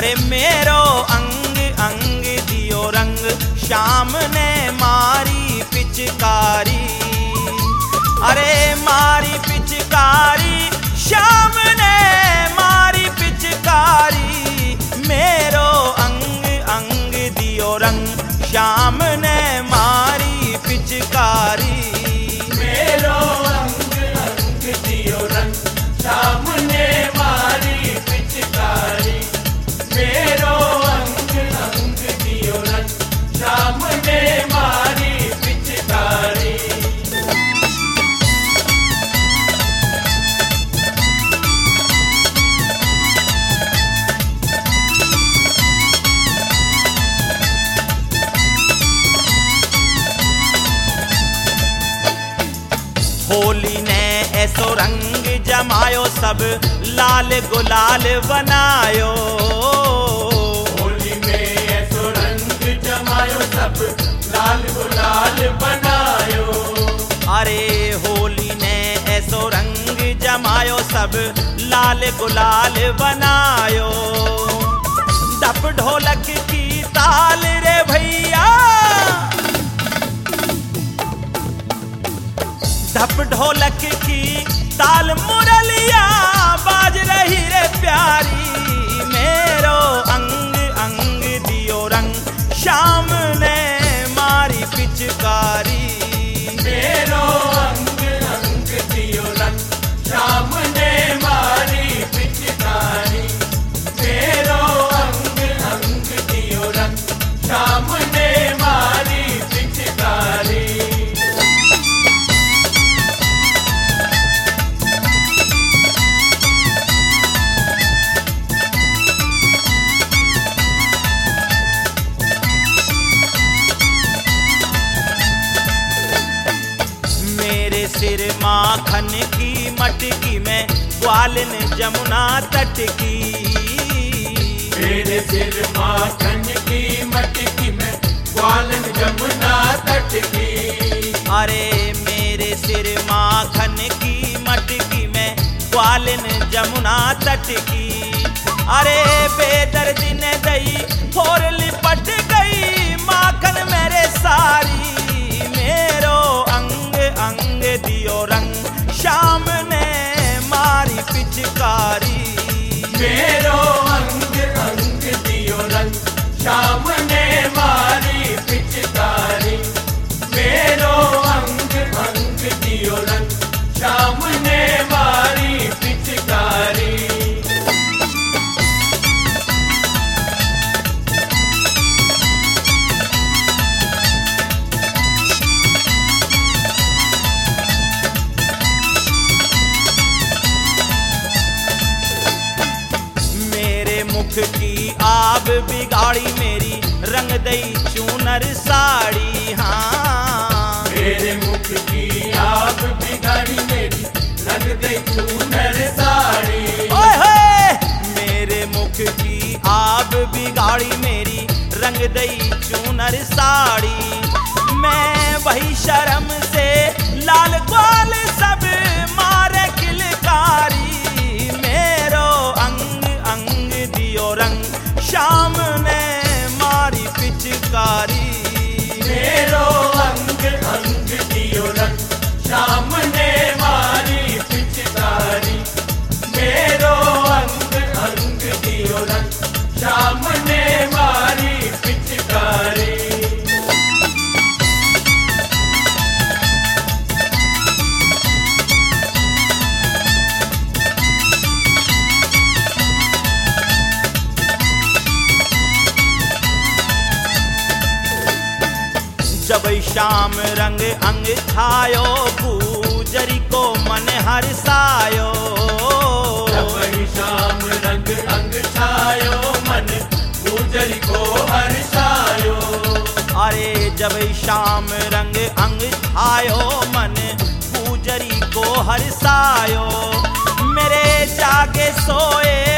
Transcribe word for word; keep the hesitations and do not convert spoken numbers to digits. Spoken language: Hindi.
अरे मेरो अंग अंग दियो रंग, शाम ने मारी पिचकारी। अरे मारी पिचकारी, शाम ने मारी पिचकारी। मेरो अंग अंग दियो रंग, शाम ने मारी पिचकारी। मेरो अंग अंग दियो रंग, शाम ने मारी पिचकारी। मेरो अंग अंग दियो रंग, शाम ने मारी पिचकारी। होली ने ऐसो रंग जमायो, सब लाल गुलाल बनायो। होली में ऐसो रंग जमायो, सब लाल गुलाल बनायो। अरे होली ने ऐसो रंग जमायो, सब लाल गुलाल बनायो। डप ढोलक की ताल रे भैया, डप ढोलक की ताल मुरलिया बाज रही रे प्यारी। मेरो अंग अंग दियो रंग, शाम ने मारी पिचकारी। मेरो अंग अंग दियो रंग, शाम ने मारी पिचकारी। मेरो अंग अंग दियो रंग, शाम ने मारी पिचकारी। सिर माखन की मटकी में, ग्वालिन जमुना तट की। मेरे सिर माखन की मटकी में, ग्वालिन जमुना तट की। अरे मेरे सिर माखन की मटकी में, ग्वालिन जमुना तट की। अरे बेदर्दी ने दई फोर लिपट गई, माखन मेरे सारी। मेरो अंग अंग दियो रंग, शाम ने मारी पिचकारी। मेरो अंग अंग दियो रंग, शाम ने मारी पिचकारी। मेरो अंग अंग दियो रंग, शाम ने मारी पिचकारी। मुख की आब बिगाड़ी मेरी, रंग दई चूनर साड़ी। हाँ मेरे मुख की आब बिगाड़ी मेरी, रंग दई चूनर साड़ी। ओए होए, मेरे मुख की आब बिगाड़ी मेरी, रंग दई चूनर साड़ी। मैं वही शर्म से लाल ग्वाल सब मारे किलकारी। मेरो अंग अंग दियो रंग, शाम ने मारी पिचकारी। मेरो अंग अंग दियो रंग, शाम ने मारी पिचकारी। मेरो अंग अंग दियो रंग, शाम ने मारी पिचकारी। जब शाम रंग अंग छायो, गुजरी को मन हरसायो। जब शाम रंग अंग छायो, मन गुजरी को हर्षायो। अरे जब शाम रंग अंग छायो, मन गुजरी को हरसायो। मेरे जागे सोए